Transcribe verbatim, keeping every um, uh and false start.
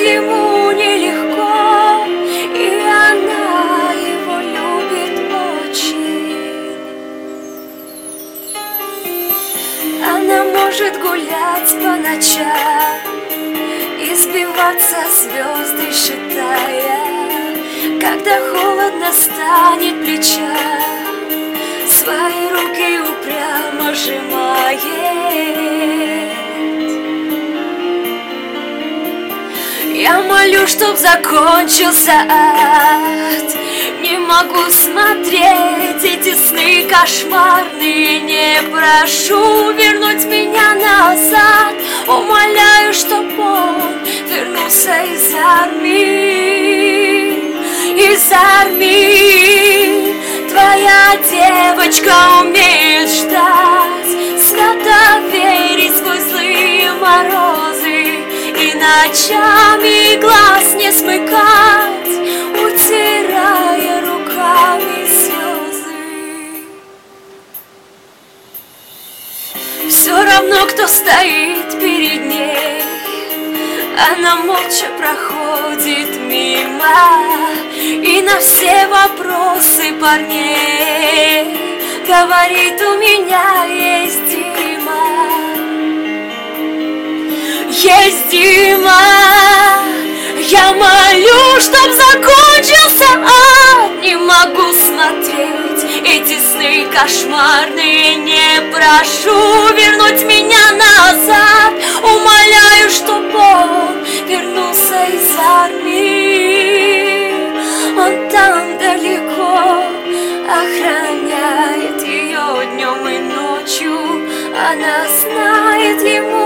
ему нелегко, и она его любит очень. Она может гулять по ночам и сбиваться звезды считая, когда холодно станет плеча, свои руки упрямо сжимает. Я молю, чтоб закончился ад. Не могу смотреть эти сны кошмарные. Не прошу вернуть меня назад. Умоляю, чтоб он вернулся из армии. Из армии. Твоя девочка умеет ждать, свято верить сквозь злые морозы, и ночами глаз не смыкать, утирая руками слезы. Все равно, кто стоит перед ней, она молча проходит мимо, и на все вопросы парней говорит: у меня есть Дима. Есть Дима. Я молю, чтоб закончился ад. Не могу смотреть эти сны кошмарные. Не прошу вернуть меня назад. Умоляю, чтоб он вернулся из армии. Он там далеко охраняет ее днем и ночью. Она знает, ему